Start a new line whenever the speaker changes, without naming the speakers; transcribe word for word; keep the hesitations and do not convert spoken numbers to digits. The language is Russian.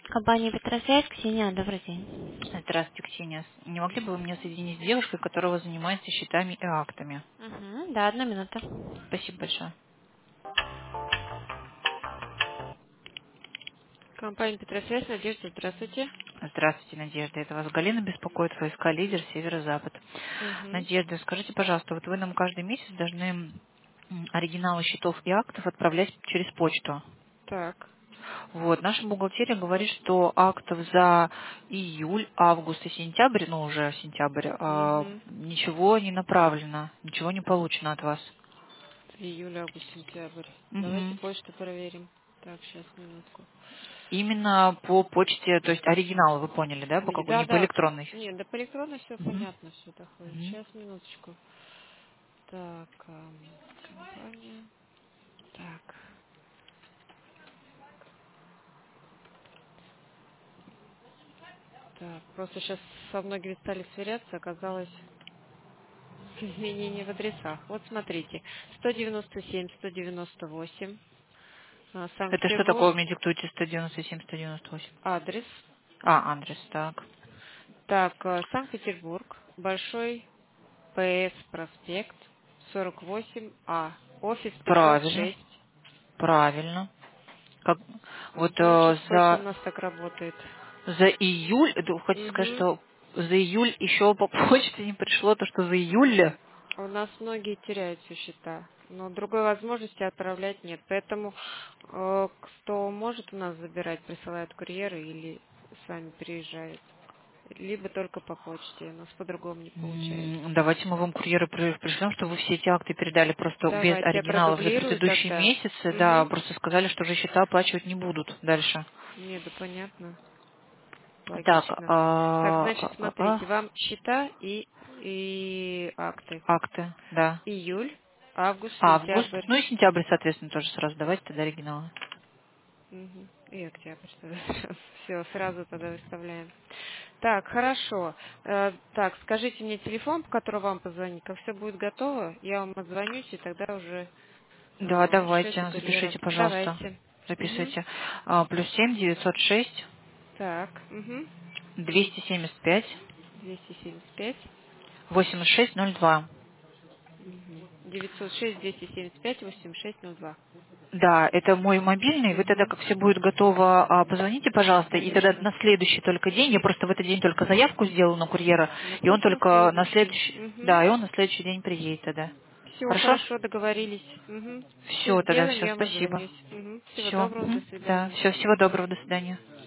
Компания Петросвязь, Ксения, добрый день.
Здравствуйте, Ксения. Не могли бы вы меня соединить с девушкой, которая занимается счетами и актами?
Угу, да, одна минута.
Спасибо большое.
Компания Петросвязь, Надежда, здравствуйте.
Здравствуйте, Надежда. Это вас Галина беспокоит, ФСК «Лидер», Северо-Запад.
Угу.
Надежда, скажите, пожалуйста, вот вы нам каждый месяц должны м, оригиналы счетов и актов отправлять через почту.
Так.
Вот, наша бухгалтерия говорит, что актов за июль, август и сентябрь, ну уже сентябрь, а,
Угу.
ничего не направлено, ничего не получено от вас.
Июль, август, сентябрь. Давайте
Мгм.
почту проверим. Так, сейчас, минутку.
Именно по почте, то есть оригинал, вы поняли, да, по какой,
Да,
не по
да.
электронной.
Нет, да по электронной все
Мгм.
понятно, все доходит.
Мгм.
Сейчас, минуточку. Так, ам, компания. Так, так. Просто сейчас со многими стали сверяться, оказалось изменение в адресах. Вот смотрите, сто девяносто семь, сто девяносто восемь, а,
Это что такое,
Санкт-Петербург,
вы мне диктуете сто девяносто семь, сто девяносто восемь?
адрес.
А, адрес, так.
Так, а, Санкт-Петербург, Большой ПС проспект, сорок восемь А, офис пятьсот
Правильно,
шесть.
правильно. Как, вот э,
Значит, почта у
за,
нас так работает.
за июль, это вы хотите сказать,
Угу.
что за июль еще по почте не пришло то, что за июль?
У нас многие теряют все счета, но другой возможности отправлять нет. Поэтому э, кто может у нас забирать, присылают курьеры или сами приезжают. Либо только по почте. У нас по-другому не получается.
М, Давайте мы вам курьеры при- пришлем, чтобы вы все эти акты передали просто без
Давайте я
оригиналов за
продублирую
предыдущие
тогда.
месяцы, да,
Угу.
просто сказали, что уже счета оплачивать не будут дальше.
Не, да понятно.
Так,
Логично. Так,
а,
значит,
а, а,
смотрите,
а,
вам счета и, и акты.
акты, да.
Июль, август,
Август,
сентябрь.
ну и сентябрь, соответственно, тоже сразу. Давайте тогда оригиналы.
Мгм. И октябрь тогда. Все, сразу тогда выставляем. Так, хорошо. Э, так, скажите мне телефон, по которому вам позвонить. Как все будет готово, я вам отзвонюсь, и тогда уже
Да,
э, пришлете
давайте,
курьера.
запишите, пожалуйста.
Давайте. Мгм.
Записывайте. А, плюс семь девятьсот шесть
Так, угу.
двести семьдесят пять
двести семьдесят пять.
восемьдесят шесть ноль два.
Угу. девятьсот шесть двести семьдесят пять восемьдесят шесть ноль два.
Да, это мой мобильный. Вы тогда,
Угу.
как все будет готово, а, позвоните, пожалуйста, и тогда
Конечно.
на следующий только день, я просто в этот день только заявку сделаю на курьера,
Ну
и он
пусть на
только на
следующий.
следующий,
Угу.
да, и он на следующий день приедет тогда.
Все,
Хорошо?
хорошо, договорились. Угу. Все
Все, тогда
сделаем,
все,
я вам
спасибо.
отзвонюсь. Угу. Всего
Все,
доброго, до
да,
свидания.
все, всего доброго, до свидания.